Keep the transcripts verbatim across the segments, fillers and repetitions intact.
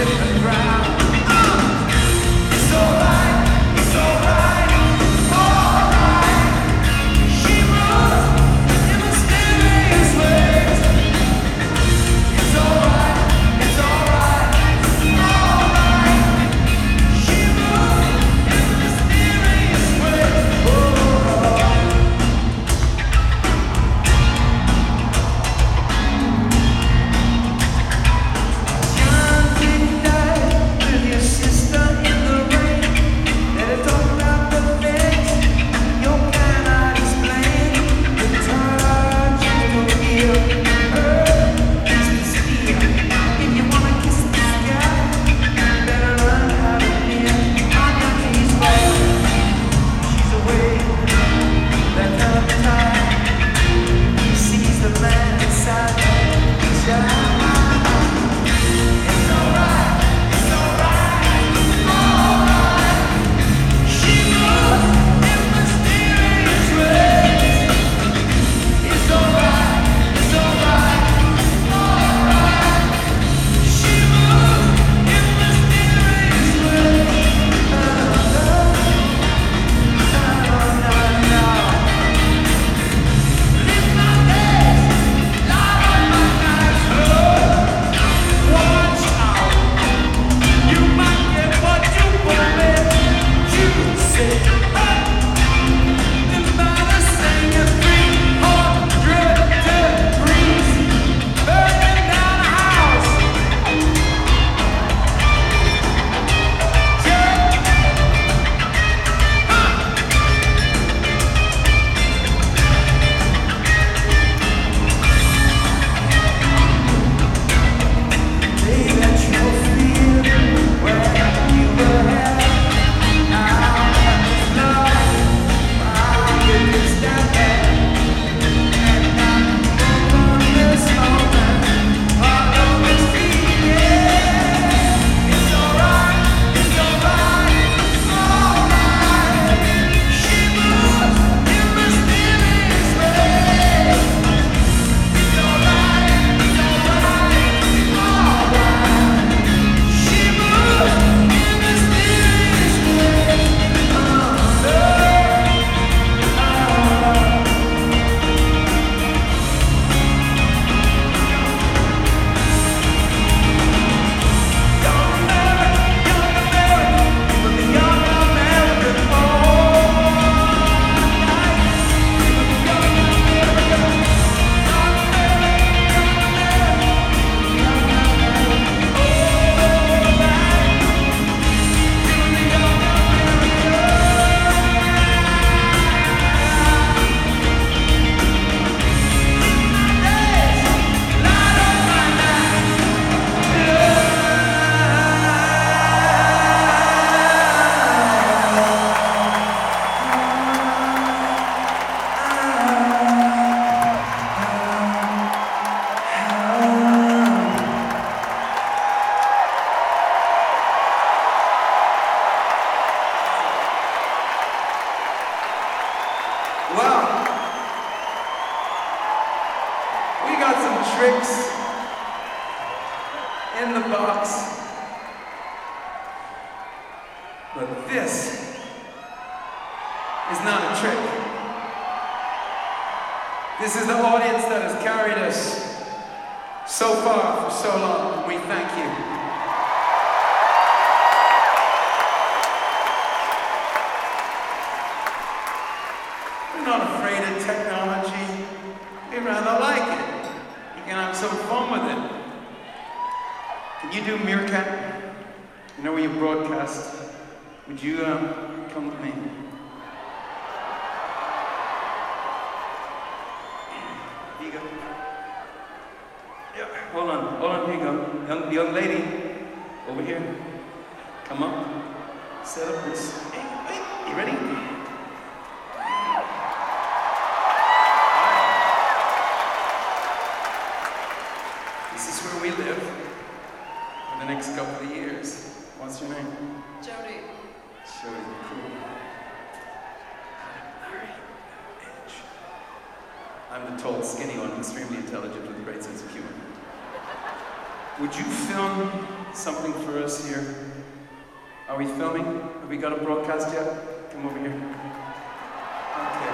tricks in the box. But this is not a trick. This is the audience that has carried us so far for so long. We thank you. We're not afraid of technology. We rather like it. You can have some fun with it. Can you do Meerkat? You know where you broadcast? Would you um, come with me? Here you go. Yeah, hold on, hold on, here you go. Young, young lady, over here. Come up. Set up this. Hey, hey, you ready? This is where we live for the next couple of years. What's your name? Jody. Jody, cool. Alright. I'm the tall, skinny one, extremely intelligent with a great sense of humor. would you film something for us here? Are we filming? Have we got a broadcast yet? Come over here. Okay.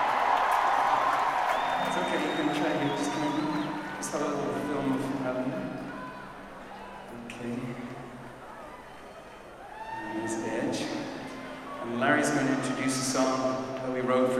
It's okay, you can try here. Just come over. Just have a little film of Alan. Okay. And here's Edge. And Larry's going to introduce a song that we wrote